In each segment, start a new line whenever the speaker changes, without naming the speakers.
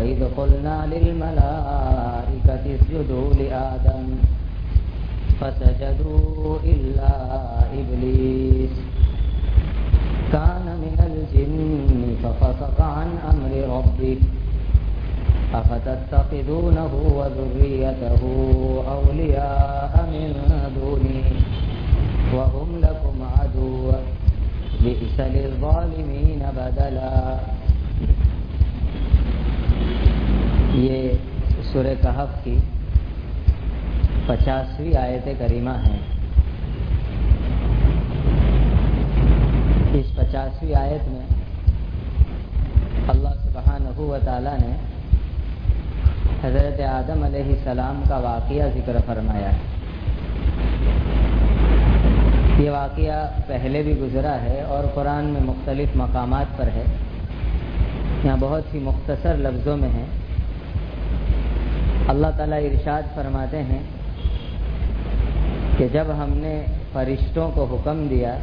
وَإِذْ قُلْنَا لِلْمَلَائِكَةِ اسْجُدُوا لِآدَمَ فَسَجَدُوا إِلَّا إِبْلِيسَ كَانَ مِنَ الْجِنِّ فَفَسَقَ عَنْ أَمْرِ رَبِّهِ أَفَتَتَّخِذُونَهُ وَذُرِّيَّتَهُ أَوْلِيَاءَ مِن دُونِي وَهُمْ لَكُمْ عَدُوٌّ بِئْسَ لِلظَّالِمِينَ بَدَلًا۔ یہ سورہ کہف کی 50ویں آیت کریمہ ہے۔ اس 50ویں آیت میں اللہ سبحانہ و تعالی نے حضرت آدم علیہ السلام کا واقعہ ذکر فرمایا ہے۔ یہ واقعہ پہلے بھی گزرا ہے اور قرآن میں مختلف مقامات پر ہے، یہاں بہت ہی مختصر لفظوں میں ہے۔ اللہ تعالیٰ ارشاد فرماتے ہیں کہ جب ہم نے فرشتوں کو حکم دیا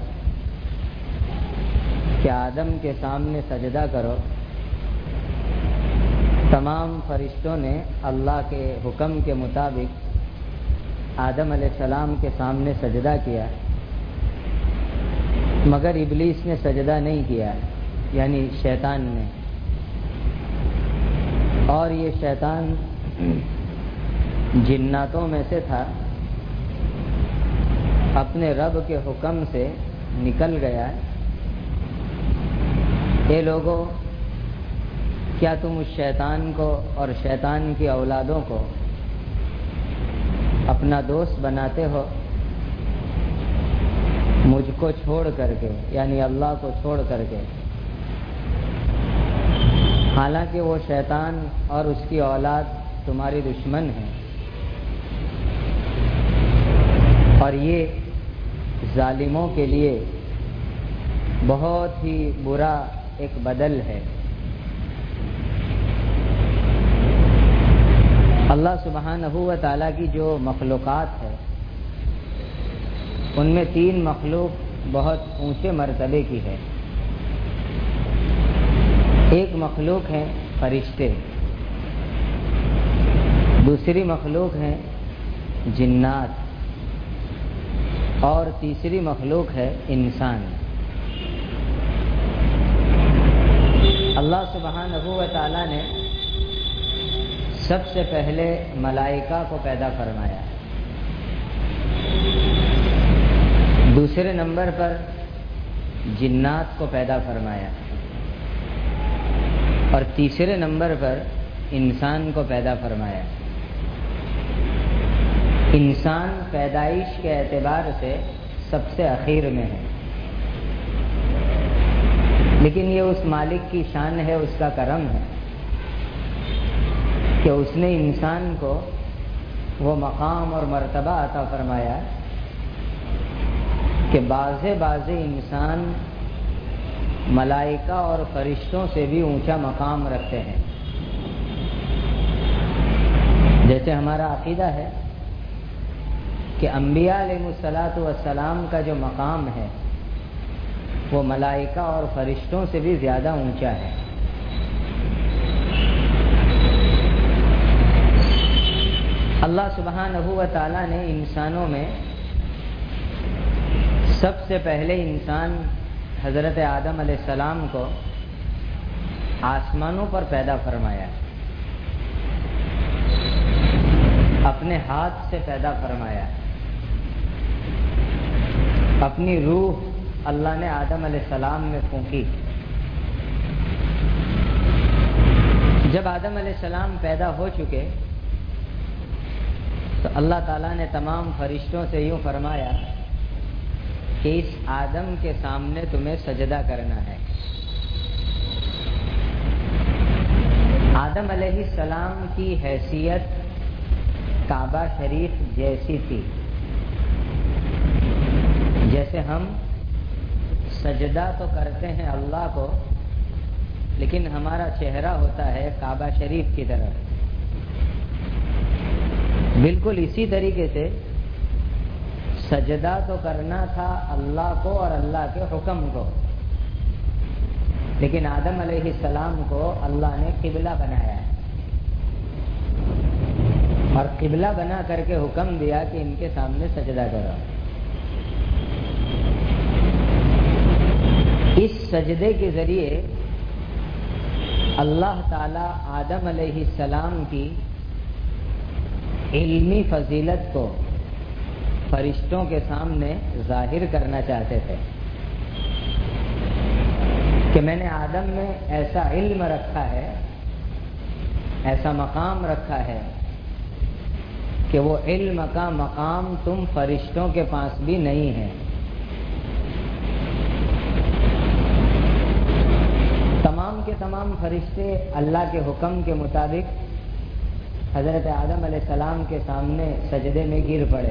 کہ آدم کے سامنے سجدہ کرو، تمام فرشتوں نے اللہ کے حکم کے مطابق آدم علیہ السلام کے سامنے سجدہ کیا، مگر ابلیس نے سجدہ نہیں کیا، یعنی شیطان نے۔ اور یہ شیطان جناتوں میں سے تھا، اپنے رب کے حکم سے نکل گیا۔ اے لوگوں، کیا تم اس شیطان کو اور شیطان کی اولادوں کو اپنا دوست بناتے ہو، مجھ کو چھوڑ کر کے، یعنی اللہ کو چھوڑ کر کے؟ حالانکہ وہ شیطان اور اس کی اولاد تمہاری دشمن ہیں، اور یہ ظالموں کے لیے بہت ہی برا ایک بدل ہے۔ اللہ سبحانہ و تعالیٰ کی جو مخلوقات ہے، ان میں 3 مخلوق بہت اونچے مرتبے کی ہے۔ ایک مخلوق ہے فرشتے، دوسری مخلوق ہے جنات، اور تیسری مخلوق ہے انسان۔ اللہ سبحانہ و تعالیٰ نے سب سے پہلے ملائکہ کو پیدا فرمایا، دوسرے نمبر پر جنات کو پیدا فرمایا، اور تیسرے نمبر پر انسان کو پیدا فرمایا۔ انسان پیدائش کے اعتبار سے سب سے اخیر میں ہے، لیکن یہ اس مالک کی شان ہے، اس کا کرم ہے کہ اس نے انسان کو وہ مقام اور مرتبہ عطا فرمایا کہ بعض انسان ملائکہ اور فرشتوں سے بھی اونچا مقام رکھتے ہیں۔ جیسے ہمارا عقیدہ ہے کہ انبیاء علیہ السلام کا جو مقام ہے وہ ملائکہ اور فرشتوں سے بھی زیادہ اونچا ہے۔ اللہ سبحانہ و تعالیٰ نے انسانوں میں سب سے پہلے انسان حضرت آدم علیہ السلام کو آسمانوں پر پیدا فرمایا، اپنے ہاتھ سے پیدا فرمایا۔ اپنی روح اللہ نے آدم علیہ السلام میں پھونکی۔ جب آدم علیہ السلام پیدا ہو چکے تو اللہ تعالیٰ نے تمام فرشتوں سے یوں فرمایا کہ اس آدم کے سامنے تمہیں سجدہ کرنا ہے۔ آدم علیہ السلام کی حیثیت کعبہ شریف جیسی تھی، جیسے ہم سجدہ تو کرتے ہیں اللہ کو، لیکن ہمارا چہرہ ہوتا ہے کعبہ شریف کی طرف، بالکل اسی طریقے سے سجدہ تو کرنا تھا اللہ کو اور اللہ کے حکم کو، لیکن آدم علیہ السلام کو اللہ نے قبلہ بنایا ہے۔ اور قبلہ بنا کر کے حکم دیا کہ ان کے سامنے سجدہ کرو۔ اس سجدے کے ذریعے اللہ تعالی آدم علیہ السلام کی علمی فضیلت کو فرشتوں کے سامنے ظاہر کرنا چاہتے تھے کہ میں نے آدم میں ایسا علم رکھا ہے، ایسا مقام رکھا ہے کہ وہ علم کا مقام تم فرشتوں کے پاس بھی نہیں ہے۔ تمام کے تمام فرشتے اللہ کے حکم کے مطابق حضرت آدم علیہ السلام کے سامنے سجدے میں گر پڑے۔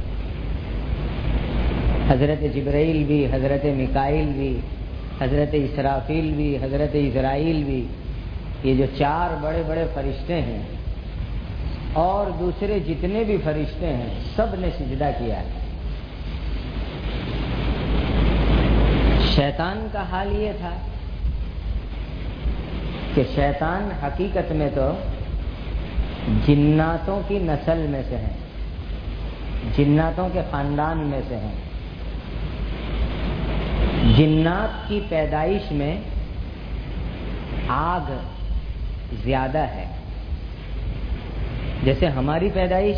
حضرت جبرائیل بھی، حضرت میکائیل بھی، حضرت اسرافیل بھی، حضرت اسرائیل بھی، یہ جو 4 بڑے بڑے فرشتے ہیں اور دوسرے جتنے بھی فرشتے ہیں سب نے سجدہ کیا ہے۔ شیطان کا حال یہ تھا کہ شیطان حقیقت میں تو جناتوں کی نسل میں سے ہیں، جناتوں کے خاندان میں سے ہیں۔ جنات کی پیدائش میں آگ زیادہ ہے، جیسے ہماری پیدائش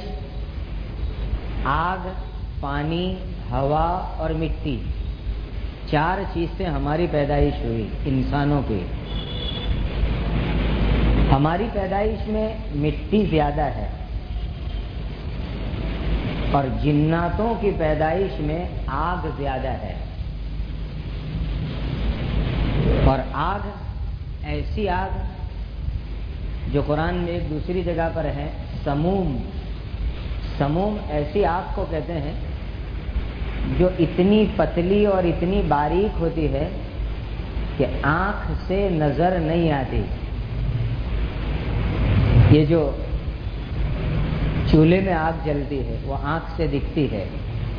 آگ، پانی، ہوا اور مٹی، 4 چیز سے ہماری پیدائش ہوئی انسانوں کی۔ ہماری پیدائش میں مٹی زیادہ ہے اور جناتوں کی پیدائش میں آگ زیادہ ہے، اور آگ ایسی آگ جو قرآن میں ایک دوسری جگہ پر ہے سموم۔ سموم ایسی آگ کو کہتے ہیں جو اتنی پتلی اور اتنی باریک ہوتی ہے کہ آنکھ سے نظر نہیں آتی۔ یہ جو چولہے میں آگ جلتی ہے وہ آنکھ سے دکھتی ہے،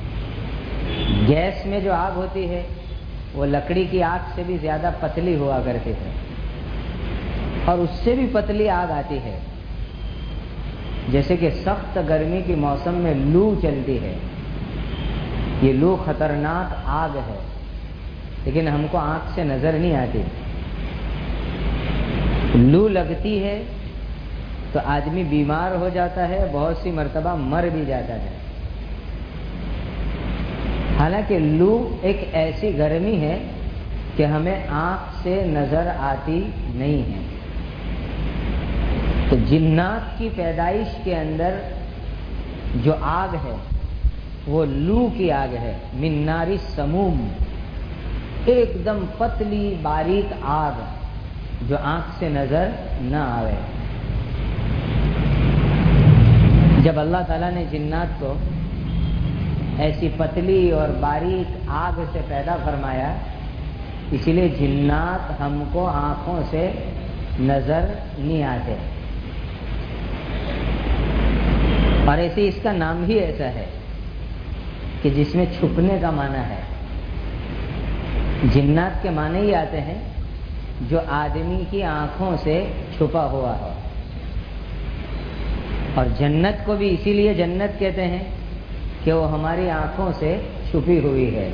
گیس میں جو آگ ہوتی ہے وہ لکڑی کی آگ سے بھی زیادہ پتلی ہوا کرتی ہے، اور اس سے بھی پتلی آگ آتی ہے۔ جیسے کہ سخت گرمی کی موسم میں لو چلتی ہے، یہ لو خطرناک آگ ہے لیکن ہم کو آنکھ سے نظر نہیں آتی۔ لو لگتی ہے تو آدمی بیمار ہو جاتا ہے، بہت سی مرتبہ مر بھی جاتا ہے۔ حالانکہ لو ایک ایسی گرمی ہے کہ ہمیں آنکھ سے نظر آتی نہیں ہے۔ تو جنات کی پیدائش کے اندر جو آگ ہے وہ لو کی آگ ہے، من نار السموم، ایک دم پتلی باریک آگ جو آنکھ سے نظر نہ آئے۔ جب اللہ تعالیٰ نے جنات کو ایسی پتلی اور باریک آگ سے پیدا فرمایا، اسی لیے جنات ہم کو آنکھوں سے نظر نہیں آتے، اور ایسے اس کا نام ہی ایسا ہے کہ جس میں چھپنے کا معنی ہے۔ جنات کے معنی ہی آتے ہیں جو آدمی کی آنکھوں سے چھپا ہوا ہے، اور جنت کو بھی اسی لیے جنت کہتے ہیں کہ وہ ہماری آنکھوں سے چھپی ہوئی ہے۔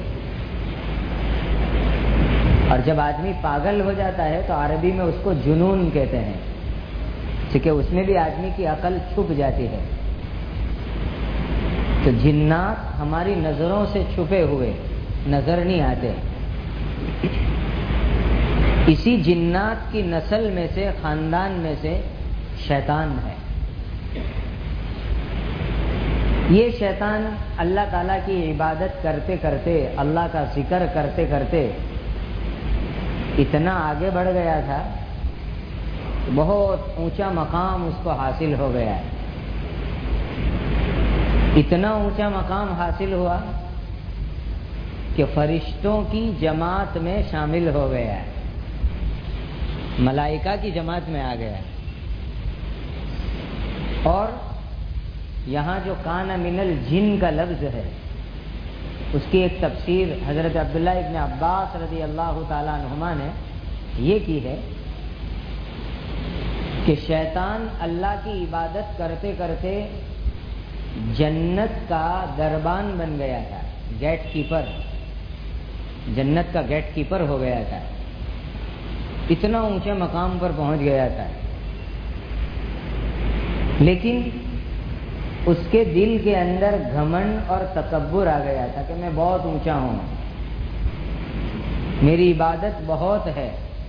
اور جب آدمی پاگل ہو جاتا ہے تو عربی میں اس کو جنون کہتے ہیں، کیونکہ اس میں بھی آدمی کی عقل چھپ جاتی ہے۔ تو جنات ہماری نظروں سے چھپے ہوئے نظر نہیں آتے۔ اسی جنات کی نسل میں سے، خاندان میں سے شیطان ہے۔ یہ شیطان اللہ تعالیٰ کی عبادت کرتے کرتے، اللہ کا ذکر کرتے کرتے اتنا آگے بڑھ گیا تھا، بہت اونچا مقام اس کو حاصل ہو گیا ہے۔ اتنا اونچا مقام حاصل ہوا کہ فرشتوں کی جماعت میں شامل ہو گیا ہے، ملائکہ کی جماعت میں آ گیا ہے۔ اور یہاں جو کان من الجن کا لفظ ہے اس کی ایک تفسیر حضرت عبداللہ ابن عباس رضی اللہ تعالیٰ عنہما نے یہ کی ہے کہ شیطان اللہ کی عبادت کرتے کرتے جنت کا دربان بن گیا تھا، گیٹ کیپر، جنت کا گیٹ کیپر ہو گیا تھا، اتنا اونچے مقام پر پہنچ گیا تھا. لیکن اس کے دل کے اندر گھمنڈ اور تکبر آ گیا تھا کہ میں بہت اونچا ہوں، میری عبادت بہت ہے،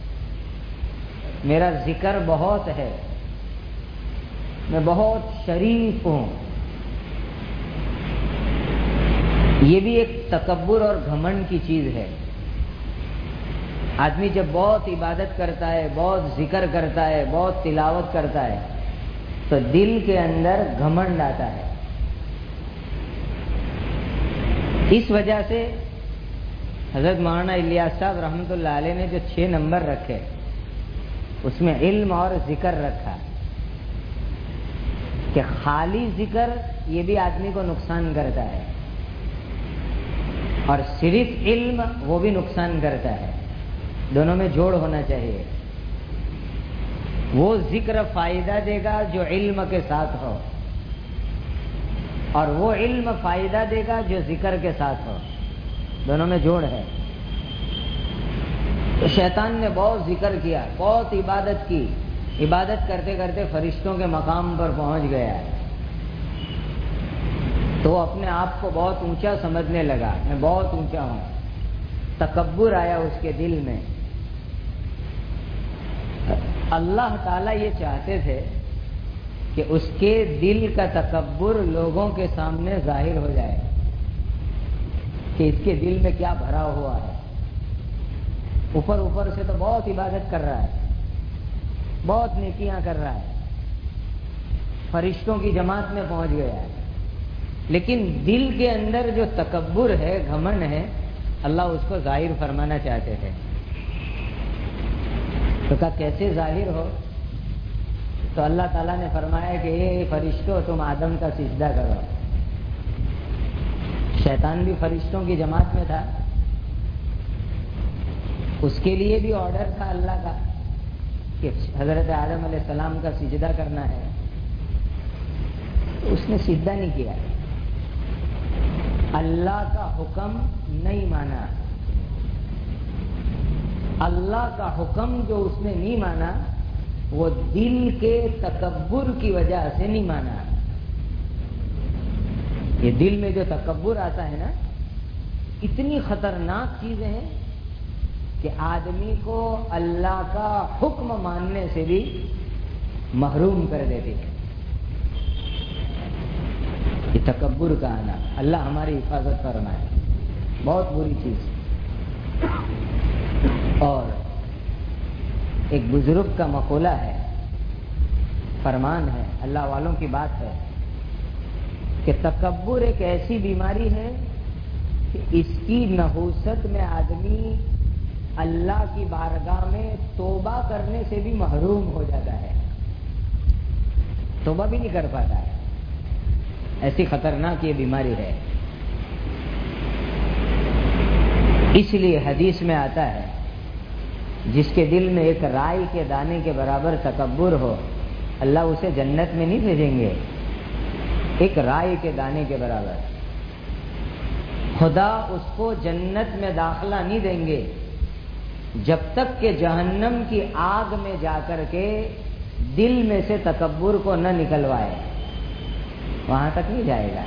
میرا ذکر بہت ہے، میں بہت شریف ہوں. یہ بھی ایک تکبر اور گھمنڈ کی چیز ہے. آدمی جب بہت عبادت کرتا ہے، بہت ذکر کرتا ہے، بہت تلاوت کرتا ہے تو دل کے اندر گھمنڈ آتا ہے. اس وجہ سے حضرت مولانا الیاس صاحب رحمۃ اللہ علیہ نے جو 6 نمبر رکھے اس میں علم اور ذکر رکھا کہ خالی ذکر یہ بھی آدمی کو نقصان کرتا ہے اور صرف علم وہ بھی نقصان کرتا ہے. دونوں میں جوڑ ہونا چاہیے. وہ ذکر فائدہ دے گا جو علم کے ساتھ ہو، اور وہ علم فائدہ دے گا جو ذکر کے ساتھ ہو. دونوں میں جوڑ ہے. تو شیطان نے بہت ذکر کیا، بہت عبادت کی، عبادت کرتے کرتے فرشتوں کے مقام پر پہنچ گیا ہے. تو وہ اپنے آپ کو بہت اونچا سمجھنے لگا، میں بہت اونچا ہوں. تکبر آیا اس کے دل میں. اللہ تعالیٰ یہ چاہتے تھے کہ اس کے دل کا تکبر لوگوں کے سامنے ظاہر ہو جائے کہ اس کے دل میں کیا بھرا ہوا ہے. اوپر اوپر سے تو بہت عبادت کر رہا ہے، بہت نیکیاں کر رہا ہے، فرشتوں کی جماعت میں پہنچ گیا ہے، لیکن دل کے اندر جو تکبر ہے، گھمنڈ ہے، اللہ اس کو ظاہر فرمانا چاہتے تھے. تو کہا کیسے ظاہر ہو؟ تو اللہ تعالیٰ نے فرمایا کہ اے فرشتوں تم آدم کا سجدہ کرو. شیطان بھی فرشتوں کی جماعت میں تھا، اس کے لیے بھی آرڈر تھا اللہ کا کہ حضرت آدم علیہ السلام کا سجدہ کرنا ہے. اس نے سجدہ نہیں کیا، اللہ کا حکم نہیں مانا. اللہ کا حکم جو اس نے نہیں مانا وہ دل کے تکبر کی وجہ سے نہیں مانا. یہ دل میں جو تکبر آتا ہے نا، اتنی خطرناک چیزیں ہیں کہ آدمی کو اللہ کا حکم ماننے سے بھی محروم کر دیتی ہے. یہ تکبر کا آنا، اللہ ہماری حفاظت فرمائے، بہت بری چیز. اور ایک بزرگ کا مقولہ ہے، فرمان ہے، اللہ والوں کی بات ہے کہ تکبر ایک ایسی بیماری ہے کہ اس کی نحوست میں آدمی اللہ کی بارگاہ میں توبہ کرنے سے بھی محروم ہو جاتا ہے، توبہ بھی نہیں کر پاتا ہے. ایسی خطرناک یہ بیماری ہے. اس لیے حدیث میں آتا ہے جس کے دل میں ایک رائی کے دانے کے برابر تکبر ہو اللہ اسے جنت میں نہیں بھیجیں گے. ایک رائی کے دانے کے برابر خدا اس کو جنت میں داخلہ نہیں دیں گے جب تک کہ جہنم کی آگ میں جا کر کے دل میں سے تکبر کو نہ نکلوائے، وہاں تک نہیں جائے گا.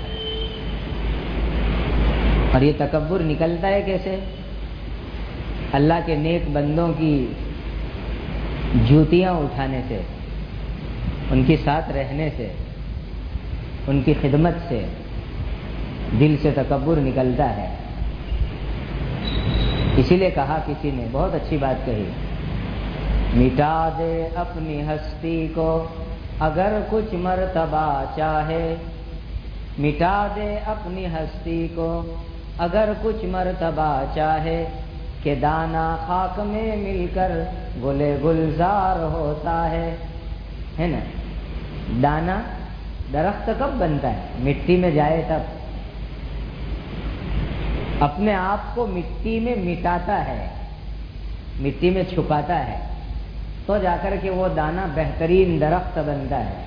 اور یہ تکبر نکلتا ہے کیسے؟ اللہ کے نیک بندوں کی جوتیاں اٹھانے سے، ان کے ساتھ رہنے سے، ان کی خدمت سے دل سے تکبر نکلتا ہے. اسی لیے کہا کسی نے، بہت اچھی بات کہی، مٹا دے اپنی ہستی کو اگر کچھ مرتبہ چاہے، مٹا دے اپنی ہستی کو اگر کچھ مرتبہ چاہے، کہ دانا خاک میں مل کر گلے گلزار ہوتا ہے نا. دانا درخت کب بنتا ہے؟ مٹی میں جائے تب. اپنے آپ کو مٹی میں مٹاتا ہے، مٹی میں چھپاتا ہے. تو جا کر کے وہ دانہ بہترین درخت بنتا ہے۔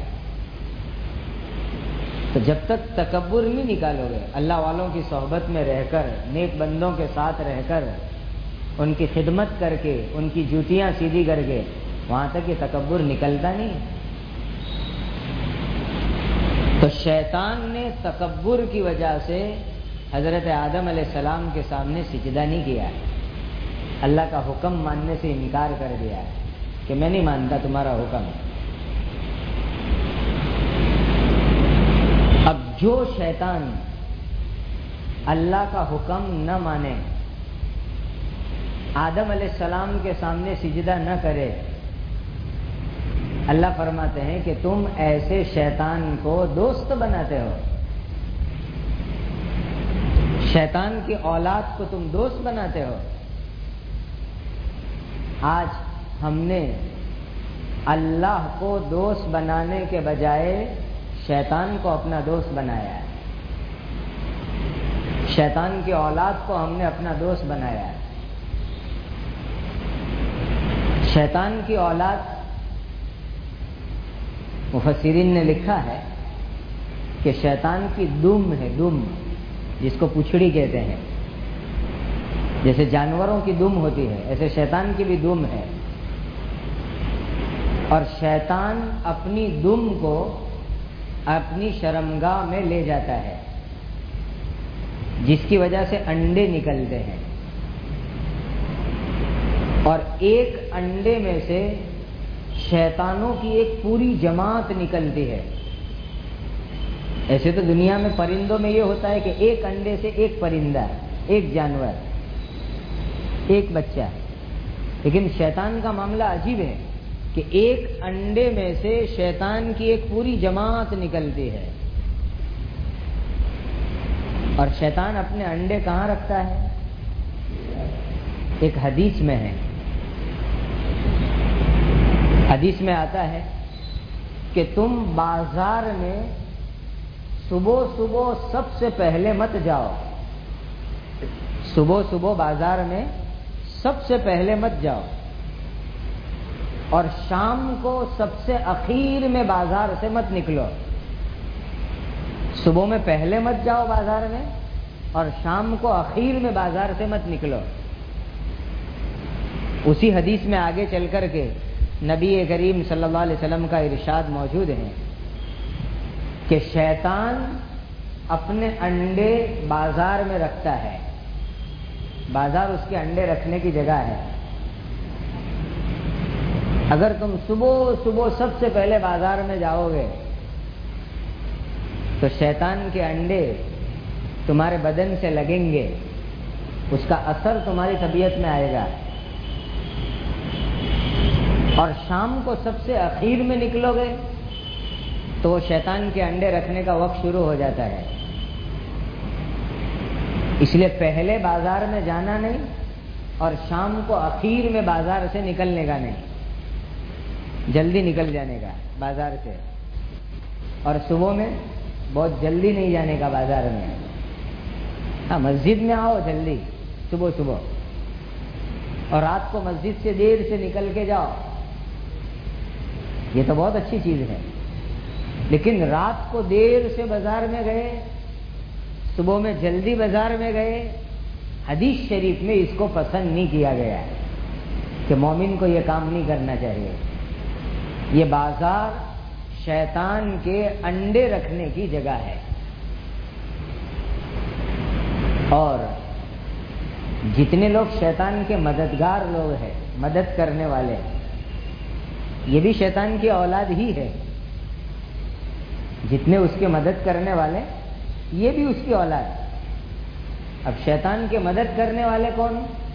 تو جب تک تکبر نہیں نکالو گے، اللہ والوں کی صحبت میں رہ کر، نیک بندوں کے ساتھ رہ کر، ان کی خدمت کر کے، ان کی جوتیاں سیدھی کر کے، وہاں تک یہ تکبر نکلتا نہیں۔ تو شیطان نے تکبر کی وجہ سے حضرت آدم علیہ السلام کے سامنے سجدہ نہیں کیا ہے، اللہ کا حکم ماننے سے انکار کر دیا ہے کہ میں نہیں مانتا تمہارا حکم۔ اب جو شیطان اللہ کا حکم نہ مانے، آدم علیہ السلام کے سامنے سجدہ نہ کرے، اللہ فرماتے ہیں کہ تم ایسے شیطان کو دوست بناتے ہو، شیطان کی اولاد کو تم دوست بناتے ہو۔ آج ہم نے اللہ کو دوست بنانے کے بجائے شیطان کو اپنا دوست بنایا ہے، شیطان کی اولاد کو ہم نے اپنا دوست بنایا ہے۔ شیطان کی اولاد، مفسرین نے لکھا ہے کہ شیطان کی دم ہے، دم جس کو پچھڑی کہتے ہیں، جیسے جانوروں کی دم ہوتی ہے ایسے شیطان کی بھی دم ہے، اور شیطان اپنی دم کو اپنی شرمگاہ میں لے جاتا ہے، جس کی وجہ سے انڈے نکلتے ہیں، اور ایک انڈے میں سے شیطانوں کی ایک پوری جماعت نکلتی ہے۔ ایسے تو دنیا میں پرندوں میں یہ ہوتا ہے کہ ایک انڈے سے ایک پرندہ، ایک جانور، ایک بچہ، لیکن شیطان کا معاملہ عجیب ہے کہ ایک انڈے میں سے شیطان کی ایک پوری جماعت نکلتی ہے۔ اور شیطان اپنے انڈے کہاں رکھتا ہے؟ ایک حدیث میں ہے، حدیث میں آتا ہے کہ تم بازار میں صبح صبح سب سے پہلے مت جاؤ، صبح صبح بازار میں سب سے پہلے مت جاؤ، اور شام کو سب سے اخیر میں بازار سے مت نکلو۔ صبح میں پہلے مت جاؤ بازار میں، اور شام کو اخیر میں بازار سے مت نکلو۔ اسی حدیث میں آگے چل کر کے نبی کریم صلی اللہ علیہ وسلم کا ارشاد موجود ہے کہ شیطان اپنے انڈے بازار میں رکھتا ہے، بازار اس کے انڈے رکھنے کی جگہ ہے۔ اگر تم صبح صبح سب سے پہلے بازار میں جاؤ گے تو شیطان کے انڈے تمہارے بدن سے لگیں گے، اس کا اثر تمہاری طبیعت میں آئے گا، اور شام کو سب سے اخیر میں نکلو گے تو وہ شیطان کے انڈے رکھنے کا وقت شروع ہو جاتا ہے۔ اس لیے پہلے بازار میں جانا نہیں، اور شام کو اخیر میں بازار سے نکلنے کا نہیں، جلدی نکل جانے کا بازار سے، اور صبح میں بہت جلدی نہیں جانے کا بازار میں۔ ہاں، مسجد میں آؤ جلدی صبح صبح، اور رات کو مسجد سے دیر سے نکل کے جاؤ، یہ تو بہت اچھی چیز ہے، لیکن رات کو دیر سے بازار میں گئے، صبح میں جلدی بازار میں گئے، حدیث شریف میں اس کو پسند نہیں کیا گیا ہے کہ مومن کو یہ کام نہیں کرنا چاہیے۔ یہ بازار شیطان کے انڈے رکھنے کی جگہ ہے، اور جتنے لوگ شیطان کے مددگار لوگ ہیں، مدد کرنے والے، یہ بھی شیطان کی اولاد ہی ہے۔ جتنے اس کے مدد کرنے والے، یہ بھی اس کی اولاد۔ اب شیطان کے مدد کرنے والے کون؟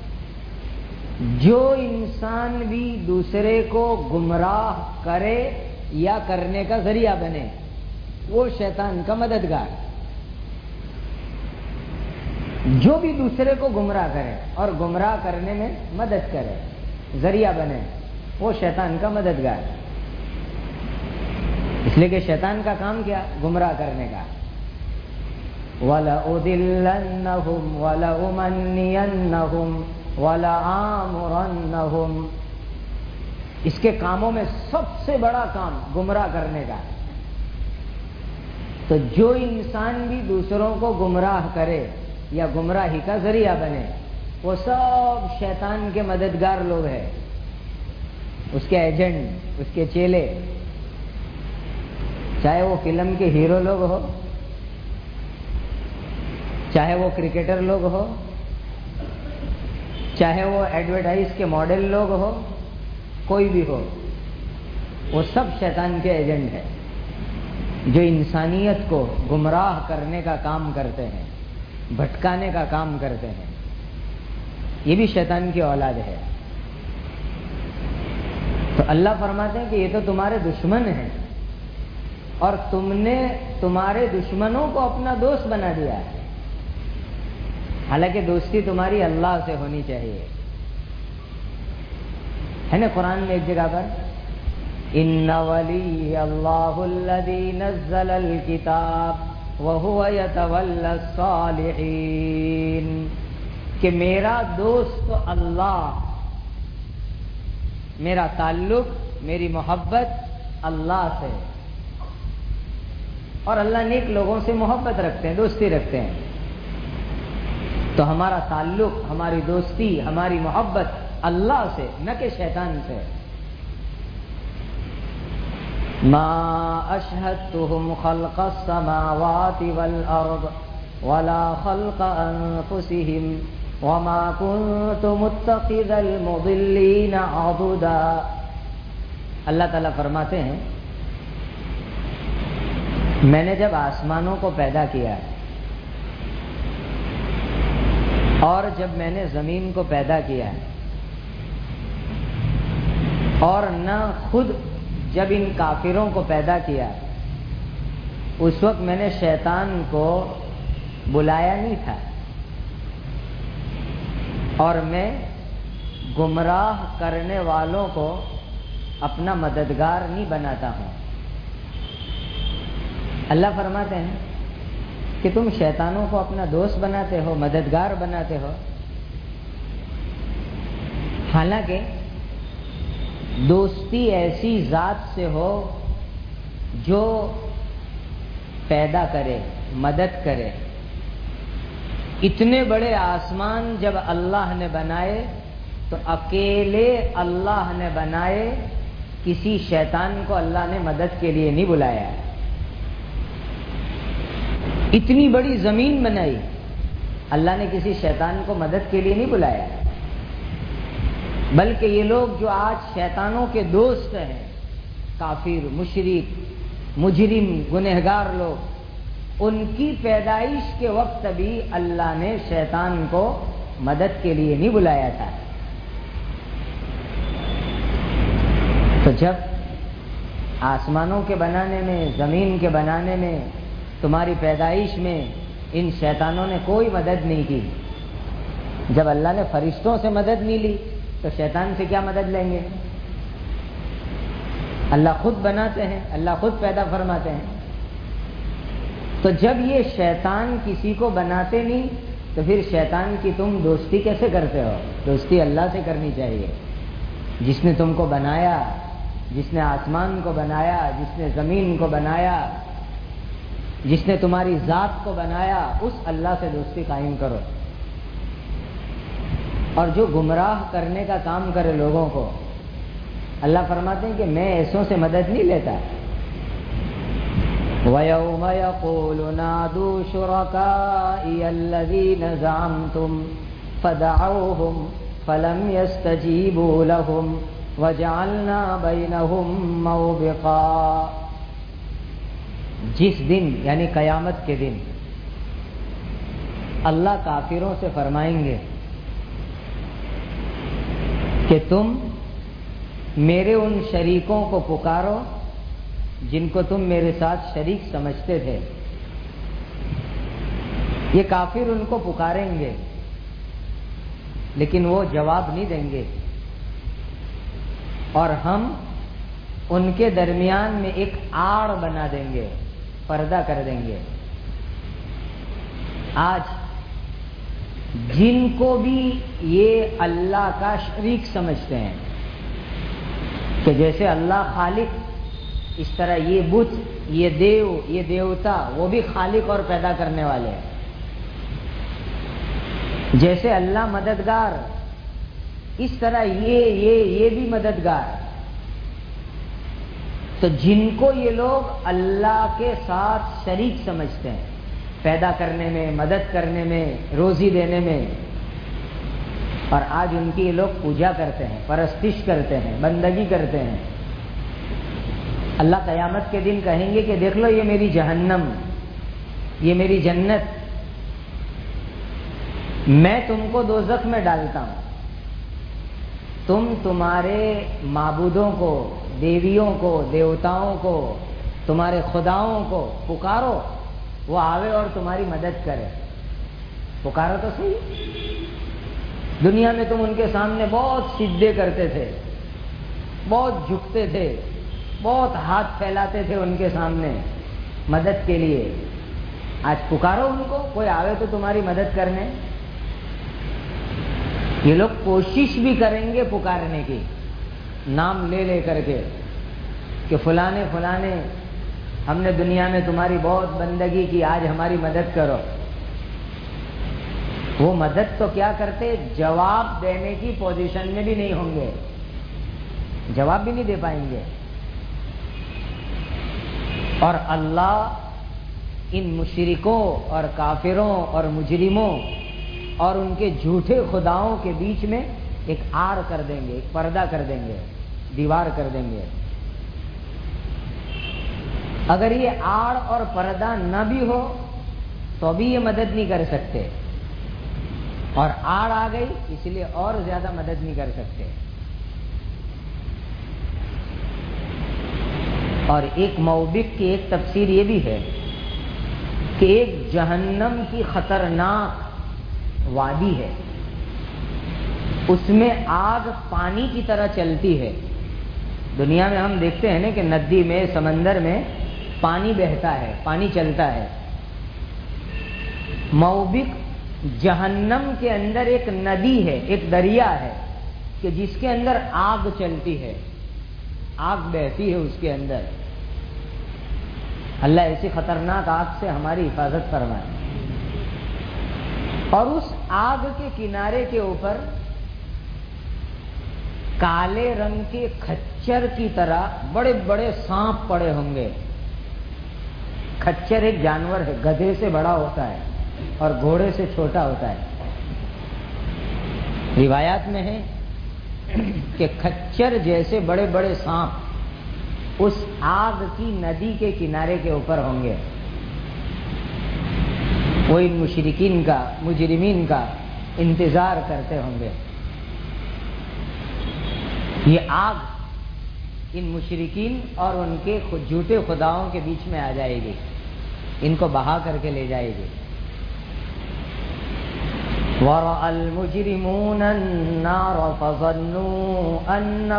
جو انسان بھی دوسرے کو گمراہ کرے یا کرنے کا ذریعہ بنے، وہ شیطان کا مددگار۔ جو بھی دوسرے کو گمراہ کرے اور گمراہ کرنے میں مدد کرے، ذریعہ بنے، وہ شیطان کا مددگار۔ اس لیے کہ شیطان کا کام کیا؟ گمراہ کرنے کا۔ وَلَأُضِلَّنَّهُمْ وَلَأُمَنِّيَنَّهُمْ وَلَآمُرَنَّهُمْ، اس کے کاموں میں سب سے بڑا کام گمراہ کرنے کا ہے۔ تو جو انسان بھی دوسروں کو گمراہ کرے یا گمراہی کا ذریعہ بنے، وہ سب شیطان کے مددگار لوگ ہیں، اس کے ایجنٹ، اس کے چیلے، چاہے وہ فلم کے ہیرو لوگ ہو، چاہے وہ کرکٹر لوگ ہو، چاہے وہ ایڈورٹائز کے ماڈل لوگ ہو، کوئی بھی ہو، وہ سب شیطان کے ایجنٹ ہیں جو انسانیت کو گمراہ کرنے کا کام کرتے ہیں، بھٹکانے کا کام کرتے ہیں۔ یہ بھی شیطان کی اولاد ہے۔ تو اللہ فرماتے ہیں کہ یہ تو تمہارے دشمن ہیں اور تم نے تمہارے دشمنوں کو اپنا دوست بنا دیا ہے، حالانکہ دوستی تمہاری اللہ سے ہونی چاہیے، ہے نا؟ قرآن میں ایک جگہ پر ان ولی اللہ الذی نزل الکتاب وہو یتولی الصالحین، کہ میرا دوست اللہ، میرا تعلق، میری محبت اللہ سے، اور اللہ نیک لوگوں سے محبت رکھتے ہیں، دوستی رکھتے ہیں۔ تو ہمارا تعلق، ہماری دوستی، ہماری محبت اللہ سے، نہ کہ شیطان سے۔ ما اشہدتہم خلق السماوات والارض ولا خلق انفسہم وما كنت متخذ المضلین عضدا۔ اللہ تعالیٰ فرماتے ہیں میں نے جب آسمانوں کو پیدا کیا اور جب میں نے زمین کو پیدا کیا، اور نہ خود جب ان کافروں کو پیدا کیا، اس وقت میں نے شیطان کو بلایا نہیں تھا، اور میں گمراہ کرنے والوں کو اپنا مددگار نہیں بناتا ہوں۔ اللہ فرماتے ہیں کہ تم شیطانوں کو اپنا دوست بناتے ہو، مددگار بناتے ہو، حالانکہ دوستی ایسی ذات سے ہو جو پیدا کرے، مدد کرے۔ اتنے بڑے آسمان جب اللہ نے بنائے تو اکیلے اللہ نے بنائے، کسی شیطان کو اللہ نے مدد کے لیے نہیں بلایا۔ اتنی بڑی زمین بنائی، اللہ نے کسی شیطان کو مدد کے لیے نہیں بلایا، بلکہ یہ لوگ جو آج شیطانوں کے دوست ہیں، کافر، مشرک، مجرم، گنہگار لوگ، ان کی پیدائش کے وقت بھی اللہ نے شیطان کو مدد کے لیے نہیں بلایا تھا۔ تو جب آسمانوں کے بنانے میں، زمین کے بنانے میں، تمہاری پیدائش میں ان شیطانوں نے کوئی مدد نہیں کی، جب اللہ نے فرشتوں سے مدد نہیں لی تو شیطان سے کیا مدد لیں گے؟ اللہ خود بناتے ہیں، اللہ خود پیدا فرماتے ہیں۔ تو جب یہ شیطان کسی کو بناتے نہیں تو پھر شیطان کی تم دوستی کیسے کرتے ہو؟ دوستی اللہ سے کرنی چاہیے، جس نے تم کو بنایا، جس نے آسمان کو بنایا، جس نے زمین کو بنایا، جس نے تمہاری ذات کو بنایا، اس اللہ سے دوستی قائم کرو۔ اور جو گمراہ کرنے کا کام کرے لوگوں کو، اللہ فرماتے ہیں کہ میں ایسوں سے مدد نہیں لیتا۔ وَيَوْمَ يَقُولُ نَادُوا شُرَكَائِيَ الَّذِينَ زَعَمْتُمْ فَدَعَوْهُمْ فَلَمْ يَسْتَجِيبُوا لَهُمْ وَجَعَلْنَا بَيْنَهُمْ مَوْبِقًا۔ جس دن یعنی قیامت کے دن اللہ کافروں سے فرمائیں گے کہ تم میرے ان شریکوں کو پکارو جن کو تم میرے ساتھ شریک سمجھتے تھے۔ یہ کافر ان کو پکاریں گے لیکن وہ جواب نہیں دیں گے، اور ہم ان کے درمیان میں ایک آڑ بنا دیں گے، پردہ کر دیں گے۔ آج جن کو بھی یہ اللہ کا شریک سمجھتے ہیں، کہ جیسے اللہ خالق، اس طرح یہ بت، یہ دیو، یہ دیوتا وہ بھی خالق اور پیدا کرنے والے ہیں۔ جیسے اللہ مددگار، اس طرح یہ بھی مددگار۔ تو جن کو یہ لوگ اللہ کے ساتھ شریک سمجھتے ہیں پیدا کرنے میں، مدد کرنے میں، روزی دینے میں، اور آج ان کی یہ لوگ پوجا کرتے ہیں، پرستش کرتے ہیں، بندگی کرتے ہیں، اللہ قیامت کے دن کہیں گے کہ دیکھ لو یہ میری جہنم، یہ میری جنت، میں تم کو دوزخ میں ڈالتا ہوں، تم تمہارے معبودوں کو، دیویوں کو، دیوتاؤں کو، تمہارے خداؤں کو پکارو، وہ آوے اور تمہاری مدد کرے۔ پکارو تو صحیح۔ دنیا میں تم ان کے سامنے بہت سجدے کرتے تھے، بہت جھکتے تھے، بہت ہاتھ پھیلاتے تھے ان کے سامنے مدد کے لیے۔ آج پکارو ان کو، کوئی آوے تو تمہاری مدد کرنے۔ یہ لوگ کوشش بھی کریں گے پکارنے کی، نام لے لے کر کے کہ فلانے فلانے ہم نے دنیا میں تمہاری بہت بندگی کی، آج ہماری مدد کرو۔ وہ مدد تو کیا کرتے، جواب دینے کی پوزیشن میں بھی نہیں ہوں گے، جواب بھی نہیں دے پائیں گے۔ اور اللہ ان مشرکوں اور کافروں اور مجرموں اور ان کے جھوٹے خداؤں کے بیچ میں ایک آڑ کر دیں گے، ایک پردہ کر دیں گے، دیوار کر دیں گے۔ اگر یہ آڑ اور پردہ نہ بھی ہو تو بھی یہ مدد نہیں کر سکتے، اور آڑ آ گئی اس لیے اور زیادہ مدد نہیں کر سکتے۔ اور ایک موبق کی ایک تفسیر یہ بھی ہے کہ ایک جہنم کی خطرناک وادی ہے، اس میں آگ پانی کی طرح چلتی ہے۔ دنیا میں ہم دیکھتے ہیں نا کہ ندی میں، سمندر میں پانی بہتا ہے، پانی چلتا ہے۔ موبق جہنم کے اندر ایک ندی ہے، ایک دریا ہے کہ جس کے اندر آگ چلتی ہے، آگ بہتی ہے اس کے اندر۔ اللہ ایسی خطرناک آگ سے ہماری حفاظت فرمائے۔ اور اس آگ کے کنارے کے اوپر کالے رنگ کے کھچر کی طرح بڑے بڑے سانپ پڑے ہوں گے۔ کھچر ایک جانور ہے، گدھے سے بڑا ہوتا ہے اور گھوڑے سے چھوٹا ہوتا ہے۔ روایات میں ہے کہ کھچر جیسے بڑے بڑے سانپ اس آگ کی ندی کے کنارے کے اوپر ہوں گے۔ وہ ان مشرکین کا، مجرمین کا انتظار کرتے ہوں گے۔ یہ آگ ان مشرکین اور ان کے جھوٹے خداؤں کے بیچ میں آ جائے گی، ان کو بہا کر کے لے جائے گی۔ وَرَأَى الْمُجْرِمُونَ النَّارَ فَظَنُّوا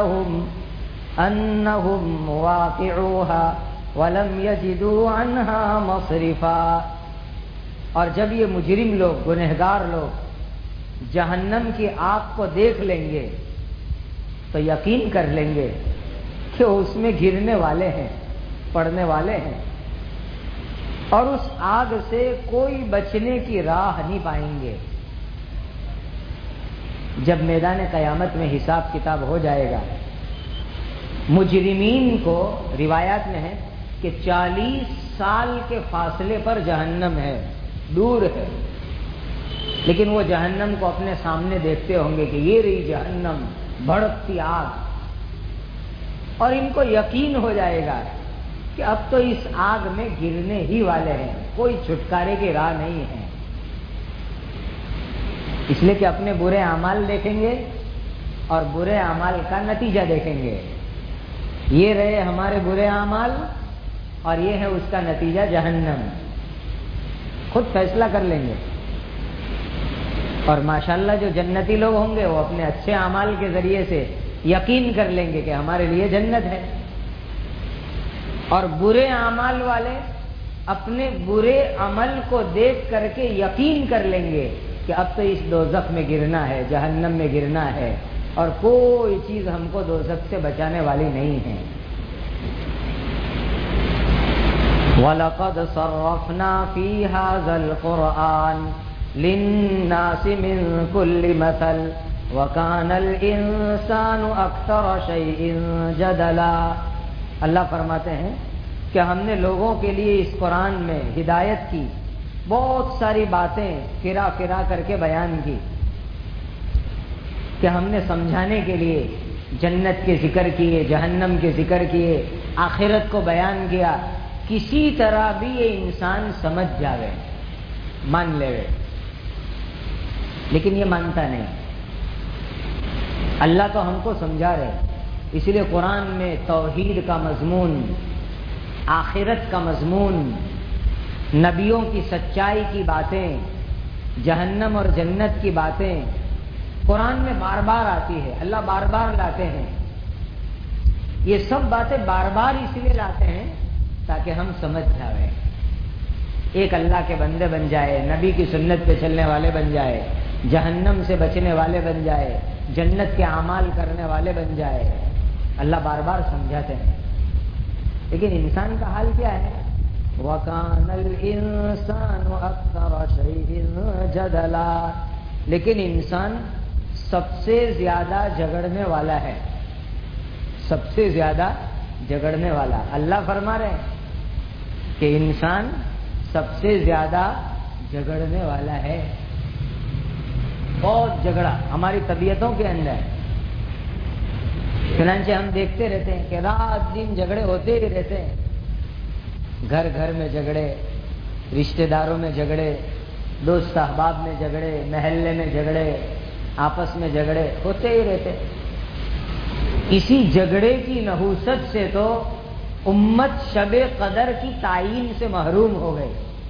أَنَّهُمْ وَاقِعُوهَا وَلَمْ يَجِدُوا عَنْهَا مَصْرِفًا۔ اور جب یہ مجرم لوگ، گنہگار لوگ جہنم کی آگ کو دیکھ لیں گے تو یقین کر لیں گے کہ اس میں گرنے والے ہیں، پڑنے والے ہیں، اور اس آگ سے کوئی بچنے کی راہ نہیں پائیں گے۔ جب میدان قیامت میں حساب کتاب ہو جائے گا، مجرمین کو روایات میں ہے کہ 40 سال کے فاصلے پر جہنم ہے، دور ہے، لیکن وہ جہنم کو اپنے سامنے دیکھتے ہوں گے کہ یہ رہی جہنم، بھڑکتی آگ، اور ان کو یقین ہو جائے گا کہ اب تو اس آگ میں گرنے ہی والے ہیں، کوئی چھٹکارے کی راہ نہیں ہے۔ اس لیے کہ اپنے برے اعمال دیکھیں گے اور برے اعمال کا نتیجہ دیکھیں گے۔ یہ رہے ہمارے برے اعمال اور یہ ہے اس کا نتیجہ جہنم، خود فیصلہ کر لیں گے۔ اور ماشاءاللہ جو جنتی لوگ ہوں گے وہ اپنے اچھے اعمال کے ذریعے سے یقین کر لیں گے کہ ہمارے لیے جنت ہے، اور برے اعمال والے اپنے برے عمل کو دیکھ کر کے یقین کر لیں گے کہ اب تو اس دوزخ میں گرنا ہے، جہنم میں گرنا ہے، اور کوئی چیز ہم کو دوزخ سے بچانے والی نہیں ہے۔ وَلَقَدْ صَرَّفْنَا فِي هَذَا الْقُرْآنِ لِلنَّاسِ مِنْ كُلِّ مَثَلٍ وَكَانَ الْإِنسَانُ أَكْثَرَ شَيْءٍ جَدَلًا۔ اللہ فرماتے ہیں کہ ہم نے لوگوں کے لیے اس قرآن میں ہدایت کی، بہت ساری باتیں پھرا پھرا کر کے بیان کی کہ ہم نے سمجھانے کے لیے جنت کے ذکر کیے، جہنم کے ذکر کیے، آخرت کو بیان کیا، کسی طرح بھی یہ انسان سمجھ جاوے، مان لے، لیکن یہ مانتا نہیں۔ اللہ تو ہم کو سمجھا رہے، اسی لیے قرآن میں توحید کا مضمون، آخرت کا مضمون، نبیوں کی سچائی کی باتیں، جہنم اور جنت کی باتیں قرآن میں بار بار آتی ہے، اللہ بار بار لاتے ہیں۔ یہ سب باتیں بار بار اس لیے لاتے ہیں تاکہ ہم سمجھ جائیں، ایک اللہ کے بندے بن جائے، نبی کی سنت پہ چلنے والے بن جائے، جہنم سے بچنے والے بن جائے، جنت کے اعمال کرنے والے بن جائے۔ اللہ بار بار سمجھاتے ہیں، لیکن انسان کا حال کیا ہے؟ وَكَانَ الْإِنسَانُ أَكْثَرَ شَيْءٍ جَدَلًا، لیکن انسان سب سے زیادہ جھگڑنے والا ہے، سب سے زیادہ جھگڑنے والا۔ اللہ فرما رہے ہیں کہ انسان سب سے زیادہ جھگڑنے والا ہے، بہت جھگڑا ہماری طبیعتوں کے اندر، چنانچہ ہم دیکھتے رہتے ہیں کہ رات دن جھگڑے ہوتے ہی رہتے ہیں، گھر گھر میں جھگڑے، رشتہ داروں میں جھگڑے، دوست احباب میں جھگڑے، محلے میں جھگڑے، آپس میں جھگڑے ہوتے ہی رہتے۔ اسی جھگڑے کی نحوست سے تو امت شب قدر کی تعین سے محروم ہو گئی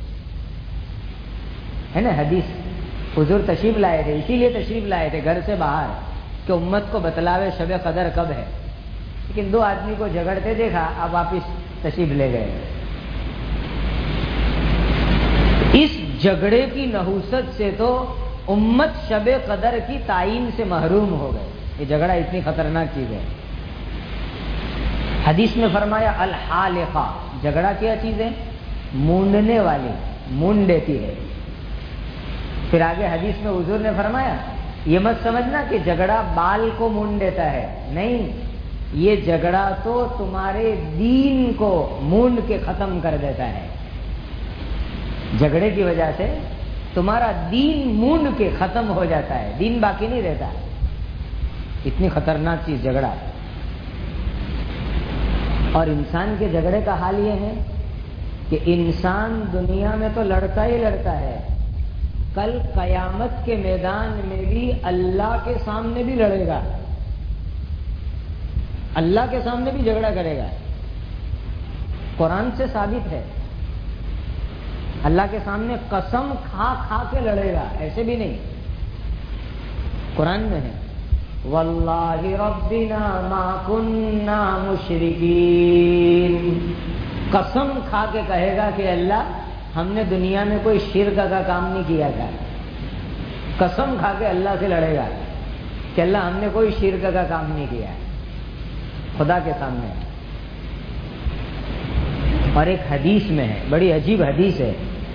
ہے نا۔ حدیث حضور تشریف لائے تھے، اسی لیے تشریف لائے تھے گھر سے باہر کہ امت کو بتلاوے شب قدر کب ہے، لیکن دو آدمی کو جھگڑتے دیکھا، اب واپس تشریف لے گئے۔ اس جھگڑے کی نحوست سے تو امت شب قدر کی تعین سے محروم ہو گئے۔ یہ جھگڑا اتنی خطرناک چیز ہے۔ حدیث میں فرمایا الحالقہ، جھگڑا کیا چیز ہے؟ مونڈنے والی، مونڈ دیتی ہے۔ پھر آگے حدیث میں حضور نے فرمایا یہ مت سمجھنا کہ جھگڑا بال کو مونڈ دیتا ہے، نہیں، یہ جھگڑا تو تمہارے دین کو مونڈ کے ختم کر دیتا ہے۔ جھگڑے کی وجہ سے تمہارا دین مونڈ کے ختم ہو جاتا ہے، دین باقی نہیں رہتا۔ اتنی خطرناک چیز جھگڑا۔ اور انسان کے جھگڑے کا حال یہ ہے کہ انسان دنیا میں تو لڑتا ہی لڑتا ہے، کل قیامت کے میدان میں بھی اللہ کے سامنے بھی لڑے گا، اللہ کے سامنے بھی جھگڑا کرے گا۔ قرآن سے ثابت ہے، اللہ کے سامنے قسم کھا کھا کے لڑے گا، ایسے بھی نہیں، قرآن میں ہے واللہ ربنا ما کننا مشرکین، قسم کھا کے کہے گا کہ اللہ ہم نے دنیا میں کوئی شرک کا کام نہیں کیا تھا، قسم کھا کے اللہ سے لڑے گا کہ اللہ ہم نے کوئی شرک کا کام نہیں کیا خدا کے سامنے۔ اور ایک حدیث میں ہے، بڑی عجیب حدیث ہے،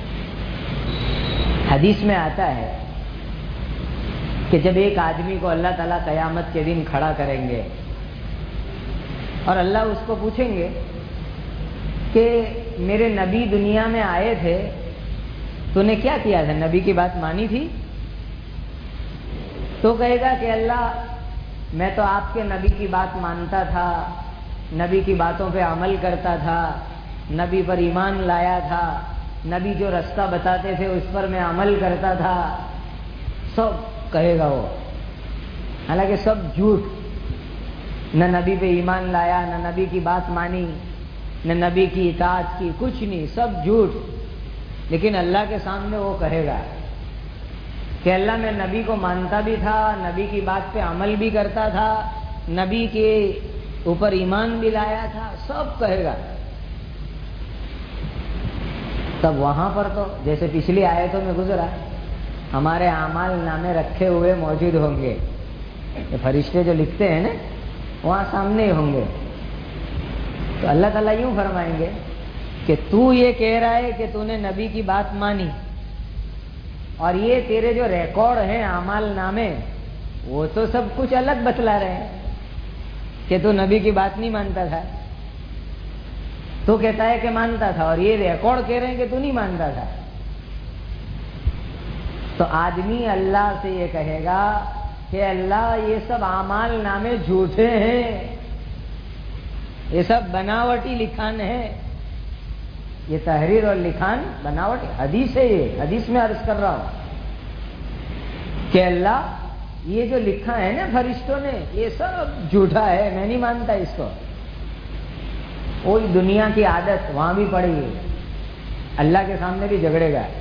حدیث میں آتا ہے کہ جب ایک آدمی کو اللہ تعالیٰ قیامت کے دن کھڑا کریں گے اور اللہ اس کو پوچھیں گے کہ میرے نبی دنیا میں آئے تھے، تو نے کیا کیا تھا؟ نبی کی بات مانی تھی؟ تو کہے گا کہ اللہ میں تو آپ کے نبی کی بات مانتا تھا، نبی کی باتوں پہ عمل کرتا تھا، نبی پر ایمان لایا تھا، نبی جو رستہ بتاتے تھے اس پر میں عمل کرتا تھا، سب کہے گا وہ، حالانکہ سب جھوٹ، نہ نبی پہ ایمان لایا، نہ نبی کی بات مانی، نہ نبی کی اطاعت کی، کچھ نہیں، سب جھوٹ۔ لیکن اللہ کے سامنے وہ کہے گا کہ اللہ میں نبی کو مانتا بھی تھا، نبی کی بات پہ عمل بھی کرتا تھا، نبی کے اوپر ایمان بھی لایا تھا، سب کہے گا۔ تب وہاں پر تو جیسے پچھلی آیتوں میں گزرا، ہمارے اعمال نامے رکھے ہوئے موجود ہوں گے، یہ فرشتے جو لکھتے ہیں نا وہاں سامنے ہی ہوں گے. تو اللہ تعالیٰ یوں فرمائیں گے کہ تو یہ کہہ رہا ہے کہ تو نے نبی کی بات مانی، اور یہ تیرے جو ریکارڈ ہیں اعمال نامے وہ تو سب کچھ الگ بتلا رہے ہیں کہ تو نبی کی بات نہیں مانتا تھا. تو کہتا ہے کہ مانتا تھا، اور یہ ریکارڈ کہہ رہے ہیں کہ تو نہیں مانتا تھا. تو آدمی اللہ سے یہ کہے گا کہ اللہ یہ سب اعمال نامے جھوٹے ہیں، یہ سب بناوٹی لکھان ہے، یہ تحریر اور لکھان بناوٹی. حدیث ہے، یہ حدیث میں عرض کر رہا ہوں کہ اللہ یہ جو لکھا ہے نا فرشتوں نے یہ سب جھوٹا ہے، میں نہیں مانتا اس کو. وہی دنیا کی عادت وہاں بھی پڑی ہے، اللہ کے سامنے بھی جھگڑے گا.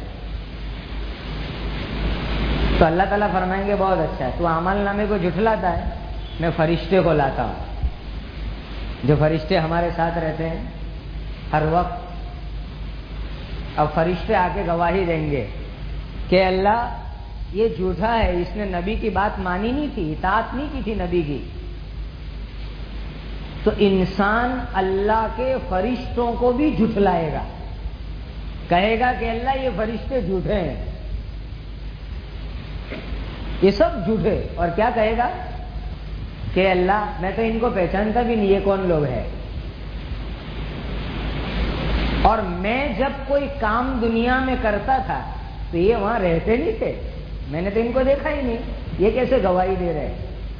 تو اللہ تعالیٰ فرمائیں گے بہت اچھا ہے، تو اعمال نامے کو جھٹلاتا ہے، میں فرشتے کو لاتا ہوں. جو فرشتے ہمارے ساتھ رہتے ہیں ہر وقت، اب فرشتے آ کے گواہی دیں گے کہ اللہ یہ جھوٹا ہے، اس نے نبی کی بات مانی نہیں تھی، اطاعت نہیں کی تھی نبی کی. تو انسان اللہ کے فرشتوں کو بھی جھٹلائے گا، کہے گا کہ اللہ یہ فرشتے جھوٹے ہیں، یہ سب جھوٹے. اور کیا کہے گا کہ اللہ میں تو ان کو پہچانتا بھی نہیں، یہ کون لوگ ہیں. اور میں جب کوئی کام دنیا میں کرتا تھا تو یہ وہاں رہتے نہیں تھے، میں نے تو ان کو دیکھا ہی نہیں، یہ کیسے گواہی دے رہے.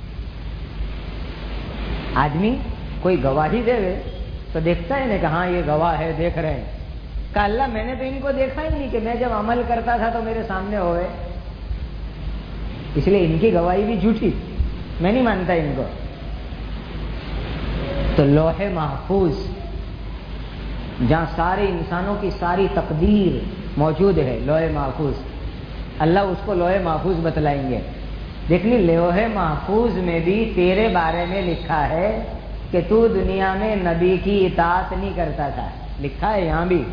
آدمی کوئی گواہی دے تو دیکھتا ہے نا کہ ہاں یہ گواہ ہے، دیکھ رہے ہیں. کہ اللہ میں نے تو ان کو دیکھا ہی نہیں کہ میں جب عمل کرتا تھا تو میرے سامنے ہوئے، اس لیے ان کی گواہی بھی جھوٹی، میں نہیں مانتا ان کو. تو لوح محفوظ جہاں سارے انسانوں کی ساری تقدیر موجود ہے، لوح محفوظ، اللہ اس کو لوح محفوظ بتلائیں گے. دیکھنی لوح محفوظ میں بھی تیرے بارے میں لکھا ہے کہ تو دنیا میں نبی کی اطاعت نہیں کرتا تھا، لکھا ہے یہاں بھی.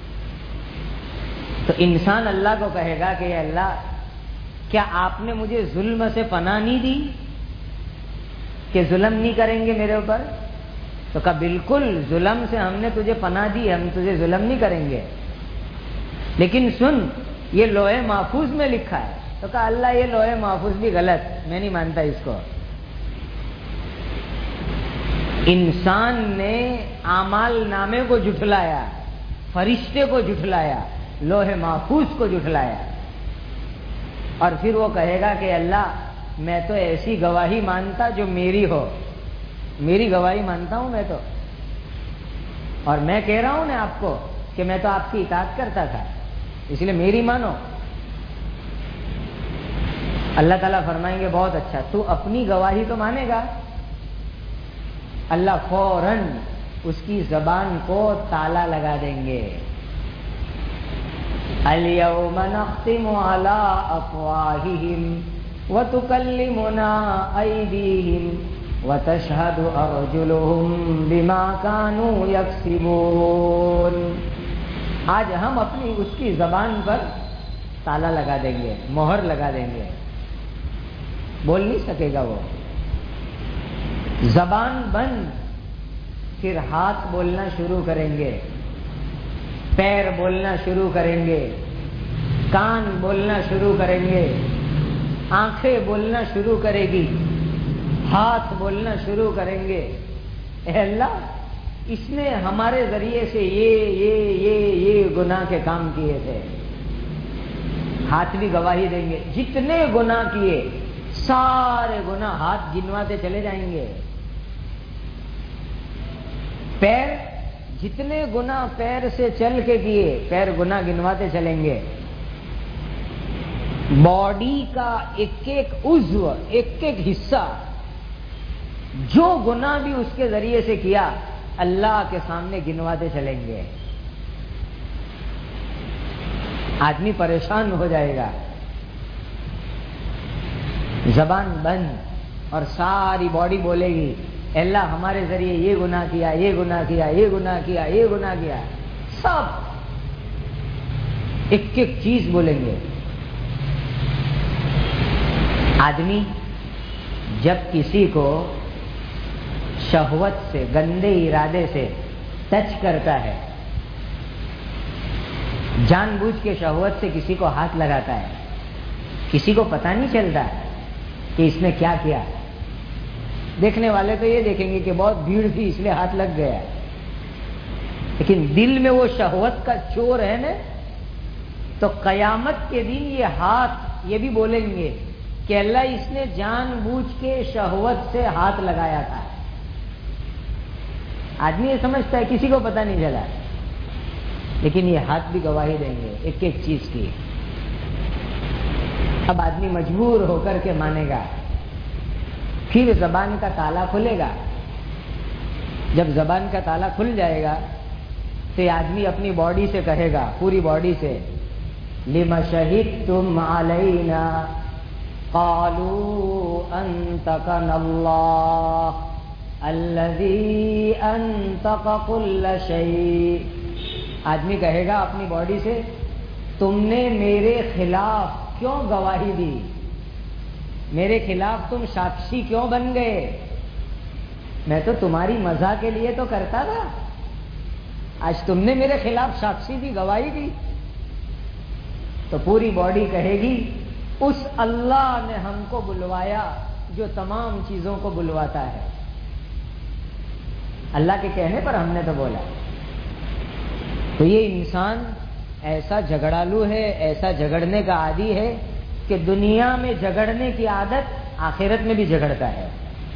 تو انسان اللہ کو کہے گا کہ اللہ کیا آپ نے مجھے ظلم سے پناہ نہیں دی کہ ظلم نہیں کریں گے میرے اوپر؟ تو کہا بالکل، ظلم سے ہم نے تجھے پناہ دی، ہم تجھے ظلم نہیں کریں گے، لیکن سن یہ لوح محفوظ میں لکھا ہے. تو کہا اللہ یہ لوح محفوظ بھی غلط، میں نہیں مانتا اس کو. انسان نے اعمال نامے کو جھٹلایا، فرشتے کو جھٹلایا، لوح محفوظ کو جھٹلایا. اور پھر وہ کہے گا کہ اللہ میں تو ایسی گواہی مانتا جو میری ہو، میری گواہی مانتا ہوں میں تو، اور میں کہہ رہا ہوں نا آپ کو کہ میں تو آپ کی اطاعت کرتا تھا، اس لیے میری مانو. اللہ تعالیٰ فرمائیں گے بہت اچھا، تو اپنی گواہی تو مانے گا. اللہ فوراً اس کی زبان کو تالا لگا دیں گے. اليوم نختم على افواههم وتكلمنا ايديهم وتشهد ارجلهم بما كانوا يكسبون. آج ہم اپنی اس کی زبان پر تالا لگا دیں گے، مہر لگا دیں گے، بول نہیں سکے گا وہ. زبان بند، پھر ہاتھ بولنا شروع کریں گے، پیر بولنا شروع کریں گے، کان بولنا شروع کریں گے، آنکھیں بولنا شروع کرے گی، ہاتھ بولنا شروع کریں گے. اے اللہ اس نے ہمارے ذریعے سے یہ گناہ کے کام کیے تھے. ہاتھ بھی گواہی دیں گے، جتنے گناہ کیے سارے گناہ ہاتھ گنواتے چلے جائیں گے. پیر جتنے گناہ پیر سے چل کے کیے، پیر گناہ گنواتے چلیں گے. باڈی کا ایک ایک عضو، ایک ایک حصہ جو گناہ بھی اس کے ذریعے سے کیا اللہ کے سامنے گنواتے چلیں گے. آدمی پریشان ہو جائے گا، زبان بند، اور ساری باڈی بولے گی اللہ ہمارے ذریعے یہ گناہ کیا، یہ گناہ کیا، یہ گناہ کیا، یہ گناہ کیا. سب ایک ایک چیز بولیں گے. آدمی جب کسی کو شہوت سے، گندے ارادے سے ٹچ کرتا ہے، جان بوجھ کے شہوت سے کسی کو ہاتھ لگاتا ہے، کسی کو پتہ نہیں چلتا کہ اس نے کیا کیا. دیکھنے والے تو یہ دیکھیں گے کہ بہت بھیڑ تھی اس لیے ہاتھ لگ گیا، لیکن دل میں وہ شہوت کا چور ہے نا، تو قیامت کے دن یہ ہاتھ یہ بھی بولیں گے کہ اللہ اس نے جان بوجھ کے شہوت سے ہاتھ لگایا تھا. آدمی یہ سمجھتا ہے کسی کو پتہ نہیں چلا، لیکن یہ ہاتھ بھی گواہی دیں گے ایک ایک چیز کی. اب آدمی مجبور ہو کر کے مانے گا، پھر زبان کا تالا کھلے گا. جب زبان کا تالا کھل جائے گا تو یہ آدمی اپنی باڈی سے کہے گا، پوری باڈی سے، لِمَ شَهِدْتُمْ عَلَيْنَا قَالُوا أَنْطَقَنَا اللَّهُ الَّذِي أَنْطَقَ كُلَّ شَيْءٍ. آدمی کہے گا اپنی باڈی سے، تم نے میرے خلاف کیوں گواہی دی، میرے خلاف تم ساکشی کیوں بن گئے؟ میں تو تمہاری مزہ کے لیے تو کرتا تھا، آج تم نے میرے خلاف ساکشی دی، گواہی دی. تو پوری باڈی کہے گی اس اللہ نے ہم کو بلوایا جو تمام چیزوں کو بلواتا ہے. اللہ کے کہنے پر ہم نے تو بولا. تو یہ انسان ایسا جھگڑالو ہے، ایسا جھگڑنے کا عادی ہے کہ دنیا میں جھگڑنے کی عادت آخرت میں بھی جھگڑتا ہے.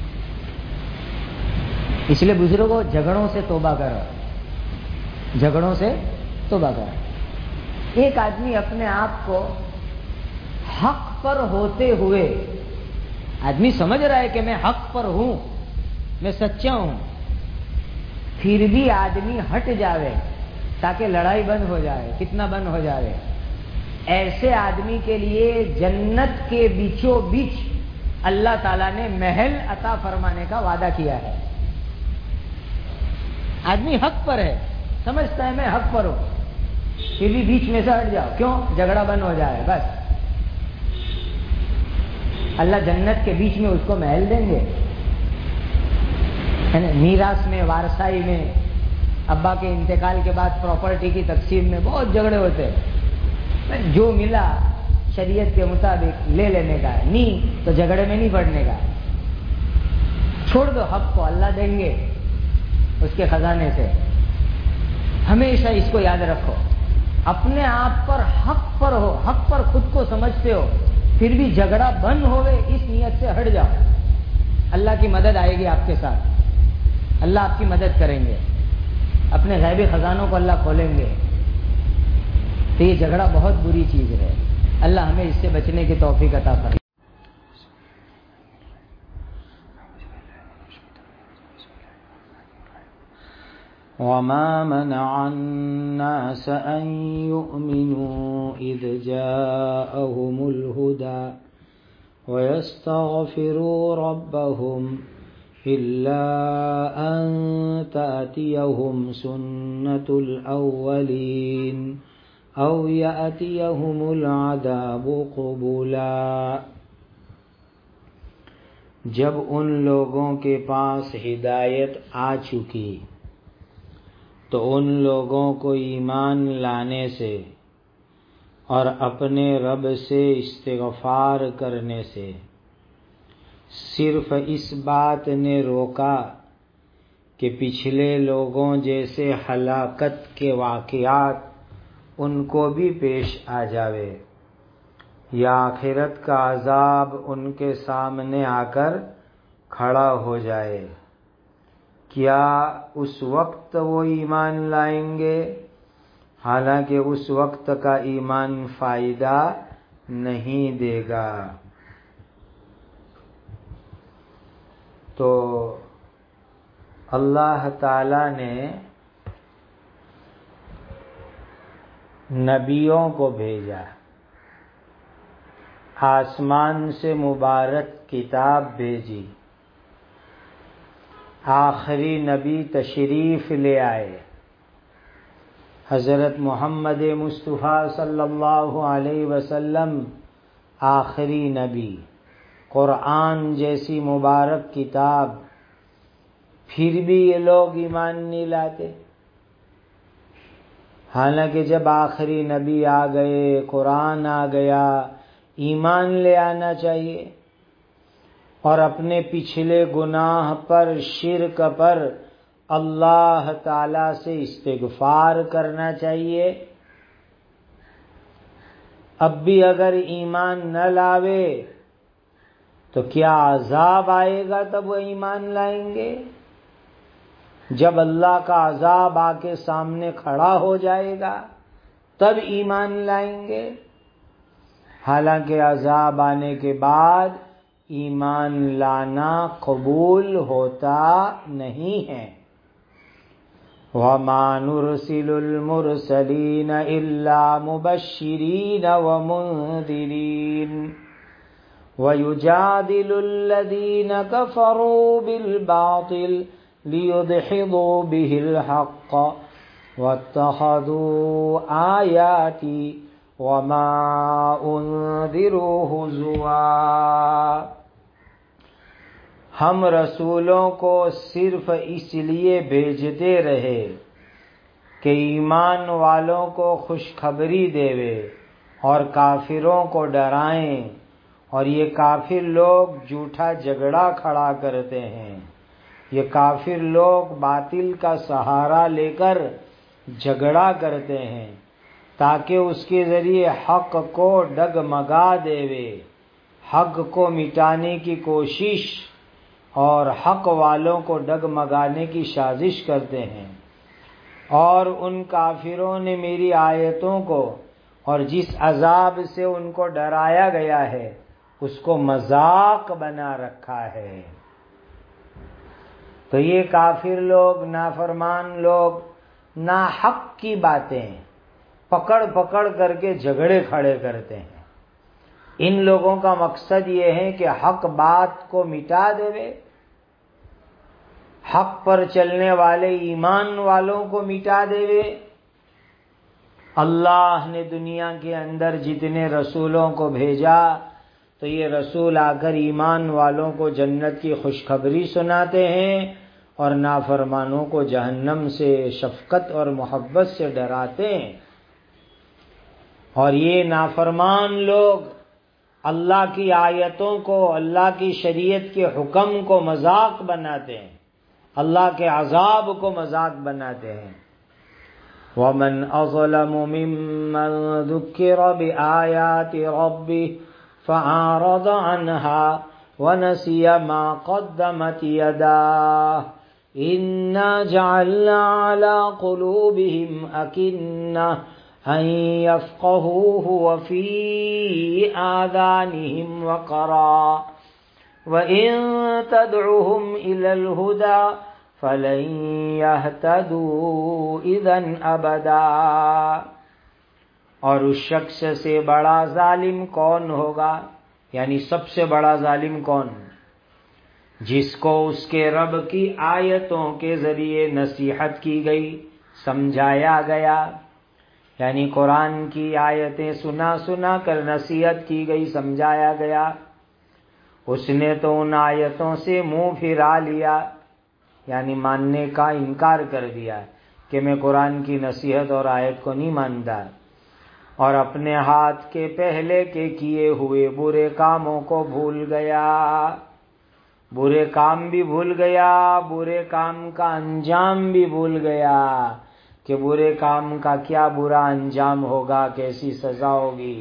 اس لیے بزرگوں جھگڑوں سے توبہ کرو، جھگڑوں سے توبہ کرو. ایک آدمی اپنے آپ کو حق پر ہوتے ہوئے، آدمی سمجھ رہا ہے کہ میں حق پر ہوں، میں سچا ہوں، پھر بھی آدمی ہٹ جاوے تاکہ لڑائی بند ہو جائے، فتنہ بند ہو جائے. ایسے آدمی کے لیے جنت کے بیچوں بیچ اللہ تعالیٰ نے محل عطا فرمانے کا وعدہ کیا ہے. آدمی حق پر ہے، سمجھتا ہے میں حق پر ہوں، پھر بھی بیچ میں سے ہٹ جاؤ، کیوں؟ جھگڑا بند ہو جائے بس. اللہ جنت کے بیچ میں اس کو محل دیں گے. میراث میں، وارثائی میں، ابا کے انتقال کے بعد پراپرٹی کی تقسیم میں بہت جھگڑے ہوتے ہیں. جو ملا شریعت کے مطابق لے لینے کا، نہیں تو جھگڑے میں نہیں پڑنے کا. چھوڑ دو حق کو، اللہ دیں گے اس کے خزانے سے. ہمیشہ اس کو یاد رکھو، اپنے آپ پر حق پر ہو، حق پر خود کو سمجھتے ہو، پھر بھی جھگڑا بند ہوئے اس نیت سے ہٹ جاؤ. اللہ کی مدد آئے گی آپ کے ساتھ، اللہ آپ کی مدد کریں گے، اپنے غیبی خزانوں کو اللہ کھولیں گے. تو یہ جھگڑا بہت بری چیز ہے. اللہ ہمیں اس سے بچنے کی توفیق عطا فرمائے.
وما منع الناس أن يؤمنوا إذ جاءهم الهدى ويستغفروا ربهم إلا أن تأتيهم سنة الأولين أو يأتيهم العذاب قبلا.
جب ان لوگوں کے پاس ہدایت آ چکی تو ان لوگوں کو ایمان لانے سے اور اپنے رب سے استغفار کرنے سے صرف اس بات نے روکا کہ پچھلے لوگوں جیسے ہلاکت کے واقعات ان کو بھی پیش آ جاوے یا آخرت کا عذاب ان کے سامنے آ کر کھڑا ہو جائے. کیا اس وقت وہ ایمان لائیں گے؟ حالانکہ اس وقت کا ایمان فائدہ نہیں دے گا. تو اللہ تعالی نے نبیوں کو بھیجا، آسمان سے مبارک کتاب بھیجی، آخری نبی تشریف لے آئے، حضرت محمد مصطفیٰ صلی اللہ علیہ وسلم آخری نبی. قرآن جیسی مبارک کتاب، پھر بھی یہ لوگ ایمان نہیں لاتے. حالانکہ جب آخری نبی آ گئے، قرآن آ گیا، ایمان لے آنا چاہیے اور اپنے پچھلے گناہ پر، شرک پر اللہ تعالی سے استغفار کرنا چاہیے. اب بھی اگر ایمان نہ لاوے تو کیا عذاب آئے گا تب وہ ایمان لائیں گے؟ جب اللہ کا عذاب آ کے سامنے کھڑا ہو جائے گا تب ایمان لائیں گے. حالانکہ عذاب آنے کے بعد ایمان لانا قبول ہوتا نہیں ہے. وَمَا نُرْسِلُ الْمُرْسَلِينَ إِلَّا مُبَشِّرِينَ وَمُنذِرِينَ وَيُجَادِلُ الَّذِينَ كَفَرُوا بِالْبَاطِلِ لِيُدْحِضُوا بِهِ الْحَقَّ وَاتَّخَذُوا آيَاتِي وَمَا أُنذِرُوا هُزُوًا. ہم رسولوں کو صرف اس لیے بھیجتے رہے کہ ایمان والوں کو خوشخبری دیوے اور کافروں کو ڈرائیں، اور یہ کافر لوگ جھوٹا جھگڑا کھڑا کرتے ہیں. یہ کافر لوگ باطل کا سہارا لے کر جھگڑا کرتے ہیں تاکہ اس کے ذریعے حق کو ڈگمگا دیوے، حق کو مٹانے کی کوشش اور حق والوں کو ڈگمگانے کی سازش کرتے ہیں. اور ان کافروں نے میری آیتوں کو اور جس عذاب سے ان کو ڈرایا گیا ہے اس کو مذاق بنا رکھا ہے. تو یہ کافر لوگ، نافرمان لوگ ناحق کی باتیں پکڑ پکڑ کر کے جھگڑے کھڑے کرتے ہیں. ان لوگوں کا مقصد یہ ہے کہ حق بات کو مٹا دے، حق پر چلنے والے ایمان والوں کو مٹا دے. اللہ نے دنیا کے اندر جتنے رسولوں کو بھیجا تو یہ رسول آ کر ایمان والوں کو جنت کی خوشخبری سناتے ہیں اور نافرمانوں کو جہنم سے شفقت اور محبت سے ڈراتے ہیں. اور یہ نافرمان لوگ اللہ کی آیتوں کو، اللہ کی شریعت کے حکم کو مذاق بناتے ہیں، اللہ کے عذاب کو مذاق بناتے ہیں. وَمَنْ أَظْلَمُ مِمَّنْ ذُكِّرَ بِآيَاتِ رَبِّهِ فَأَعْرَضَ عَنْهَا وَنَسِيَ مَا قَدَّمَتْ يَدَاهُ إِنَّا جَعَلْنَا عَلَى قُلُوبِهِمْ أَكِنَّةً أَن يَفْقَهُوهُ وَفِي آذَانِهِمْ وَقْرًا وَإِن تَدْعُهُمْ إِلَى الْهُدَى فَلَن يَهْتَدُوا إِذًا أَبَدًا. اور اس شخص سے بڑا ظالم کون ہوگا، یعنی سب سے بڑا ظالم کون؟ جس کو اس کے رب کی آیتوں کے ذریعے نصیحت کی گئی، سمجھایا گیا، یعنی قرآن کی آیتیں سنا سنا کر نصیحت کی گئی، سمجھایا گیا، اس نے تو ان آیتوں سے منہ پھرا لیا، یعنی ماننے کا انکار کر دیا کہ میں قرآن کی نصیحت اور آیت کو نہیں مانتا، اور اپنے ہاتھ کے پہلے کے کیے ہوئے برے کاموں کو بھول گیا. برے کام بھی بھول گیا، برے کام کا انجام بھی بھول گیا کہ برے کام کا کیا برا انجام ہوگا، کیسی سزا ہوگی.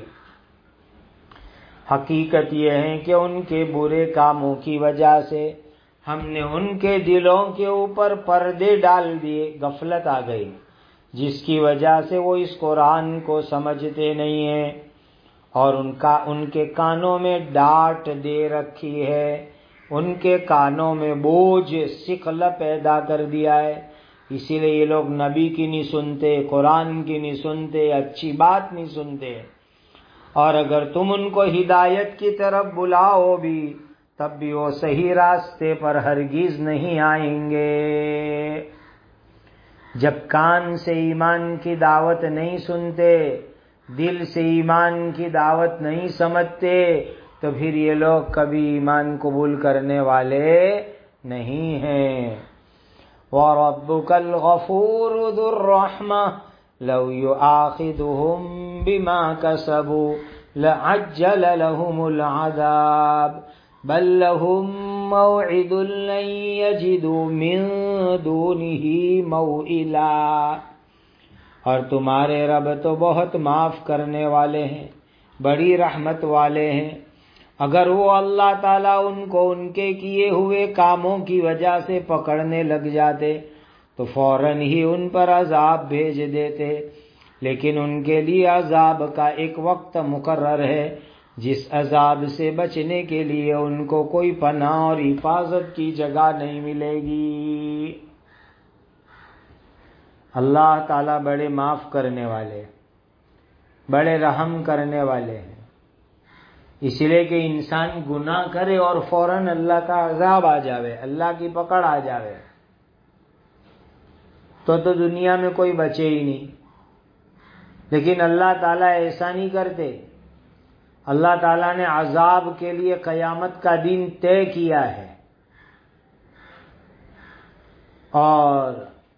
حقیقت یہ ہے کہ ان کے برے کاموں کی وجہ سے ہم نے ان کے دلوں کے اوپر پردے ڈال دیے، غفلت آ گئی، جس کی وجہ سے وہ اس قرآن کو سمجھتے نہیں ہیں، اور ان کے کانوں میں ڈانٹ دے رکھی ہے، ان کے کانوں میں بوجھ، ثقل پیدا کر دیا ہے. اسی لیے یہ لوگ نبی کی نہیں سنتے، قرآن کی نہیں سنتے، اچھی بات نہیں سنتے. اور اگر تم ان کو ہدایت کی طرف بلاؤ بھی تب بھی وہ صحیح راستے پر ہرگز نہیں آئیں گے. جب کان سے ایمان کی دعوت نہیں سنتے، دل سے ایمان کی دعوت نہیں سمجھتے، تو پھر یہ لوگ کبھی ایمان قبول کرنے والے نہیں ہیں۔ وَرَبُّكَ الْغَفُورُ ذُو الرَّحْمَةِ لَوْ يُؤَاخِذُهُم بِمَا كَسَبُوا لَعَجَّلَ لَهُمُ الْعَذَابَ بَل لَّهُم مَّوْعِدٌ لَّن يَجِدُوا مِن دُونِهِ مَوْئِلًا۔ اور تمہارے رب تو بہت معاف کرنے والے ہیں، بڑی رحمت والے ہیں۔ اگر وہ اللہ تعالیٰ ان کو ان کے کیے ہوئے کاموں کی وجہ سے پکڑنے لگ جاتے تو فوراً ہی ان پر عذاب بھیج دیتے، لیکن ان کے لیے عذاب کا ایک وقت مقرر ہے جس عذاب سے بچنے کے لیے ان کو کوئی پناہ اور حفاظت کی جگہ نہیں ملے گی۔ اللہ تعالیٰ بڑے معاف کرنے والے، بڑے رحم کرنے والے ہیں، اس لیے کہ انسان گناہ کرے اور فوراً اللہ کا عذاب آ جاوے، اللہ کی پکڑ آ جاوے تو دنیا میں کوئی بچے ہی نہیں۔ لیکن اللہ تعالیٰ ایسا نہیں کرتے، اللہ تعالیٰ نے عذاب کے لیے قیامت کا دن طے کیا ہے، اور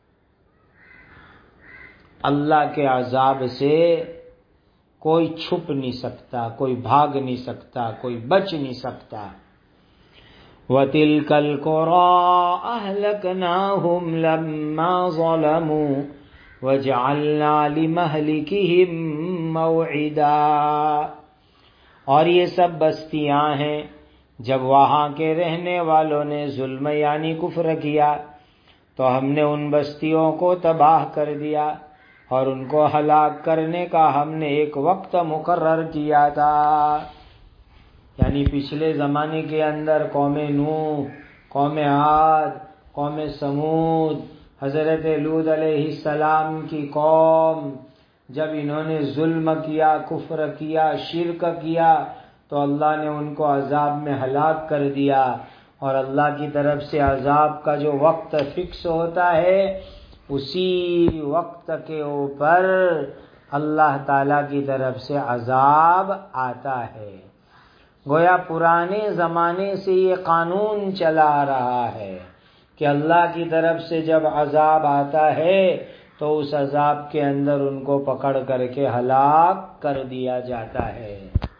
اللہ کے عذاب سے کوئی چھپ نہیں سکتا، کوئی بھاگ نہیں سکتا، کوئی بچ نہیں سکتا۔ وَتِلْكَ الْقُرَىٰ أَهْلَكْنَاهُمْ لَمَّا ظَلَمُوا وَجَعَلْنَا لِمَهْلِكِهِمْ مَوْعِدًا۔ اور یہ سب بستیاں ہیں جب وہاں کے رہنے والوں نے ظلم یعنی کفر کیا تو ہم نے ان بستیوں کو تباہ کر دیا، اور ان کو ہلاک کرنے کا ہم نے ایک وقت مقرر کیا تھا۔ یعنی پچھلے زمانے کے اندر قوم نوح، قوم عاد، قوم سمود، حضرت لوط علیہ السلام کی قوم، جب انہوں نے ظلم کیا، کفر کیا، شرک کیا تو اللہ نے ان کو عذاب میں ہلاک کر دیا، اور اللہ کی طرف سے عذاب کا جو وقت فکس ہوتا ہے اسی وقت کے اوپر اللہ تعالیٰ کی طرف سے عذاب آتا ہے۔ گویا پرانے زمانے سے یہ قانون چلا آ رہا ہے کہ اللہ کی طرف سے جب عذاب آتا ہے تو اس عذاب کے اندر ان کو پکڑ کر کے ہلاک کر دیا جاتا ہے۔